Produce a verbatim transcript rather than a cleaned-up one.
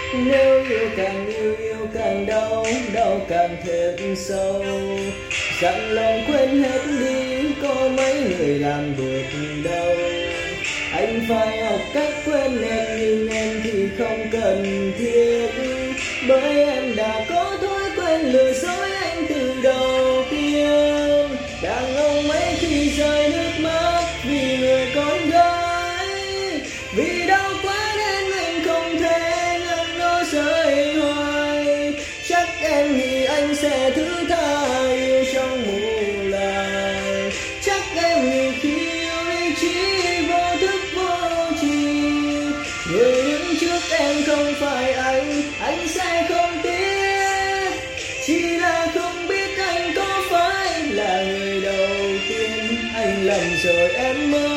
Nếu yêu càng yêu yêu càng đau, đau càng thêm sâu. Dặn lòng quên hết đi, có mấy người làm được đâu. Anh phải học cách quên em, nhưng em thì không cần thiết. Bởi em đã có thói quen lừa dối anh từ đầu tiên. Đàn ông mấy khi rơi nước mắt vì người con gái, vì đau quá nên anh không thể ngăn nó rơi hoài. Chắc em nghĩ anh sẽ thứ tha yêu trong mù làng. Chắc em nghĩ khi yêu đi chỉ vô thức vô tri. Người đứng trước em không phải anh, anh sẽ không tiếc. Chỉ là không biết anh có phải là người đầu tiên. Anh lầm rồi em ơi.